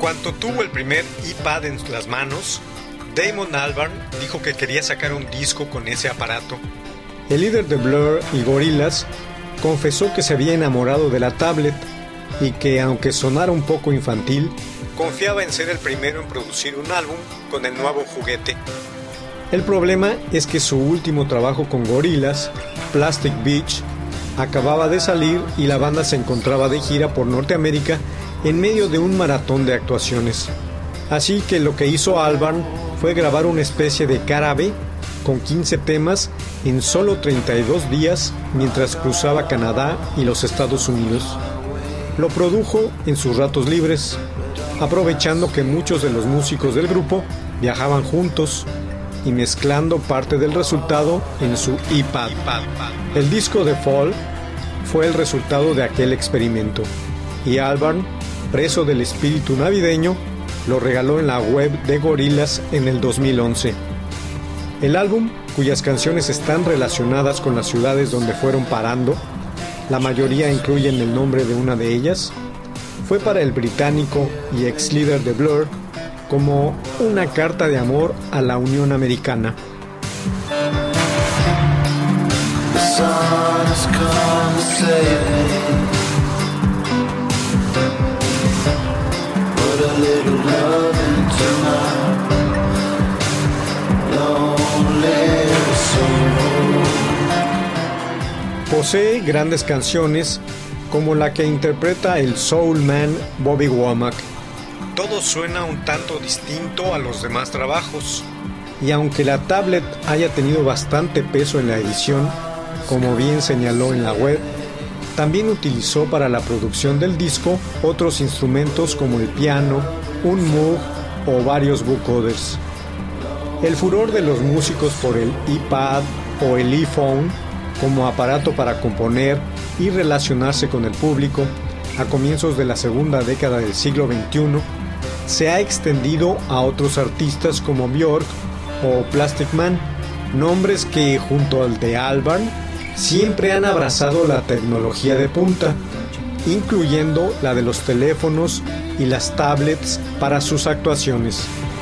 cuanto tuvo el primer iPad en las manos, Damon Albarn dijo que quería sacar un disco con ese aparato. El líder de Blur y Gorillaz confesó que se había enamorado de la tablet y que, aunque sonara un poco infantil, confiaba en ser el primero en producir un álbum con el nuevo juguete. El problema es que su último trabajo con Gorillaz, Plastic Beach, acababa de salir y la banda se encontraba de gira por Norteamérica en medio de un maratón de actuaciones. Así que lo que hizo Albarn fue grabar una especie de cara B con 15 temas en solo 32 días mientras cruzaba Canadá y los Estados Unidos. Lo produjo en sus ratos libres, aprovechando que muchos de los músicos del grupo viajaban juntos y mezclando parte del resultado en su iPad. El disco de Fall fue el resultado de aquel experimento, y Albarn, preso del espíritu navideño, lo regaló en la web de Gorillaz en el 2011. El álbum, cuyas canciones están relacionadas con las ciudades donde fueron parando, la mayoría incluyen el nombre de una de ellas, fue para el británico y ex líder de Blur como una carta de amor a la Unión Americana. Posee grandes canciones como la que interpreta el soul man Bobby Womack. Todo suena un tanto distinto a los demás trabajos, y aunque la tablet haya tenido bastante peso en la edición, como bien señaló en la web, también utilizó para la producción del disco otros instrumentos como el piano, un Moog o varios vocoders. El furor de los músicos por el iPad o el iPhone como aparato para componer y relacionarse con el público a comienzos de la segunda década del siglo XXI se ha extendido a otros artistas como Björk o Plastic Man, nombres que, junto al de Albarn, siempre han abrazado la tecnología de punta, incluyendo la de los teléfonos y las tablets para sus actuaciones.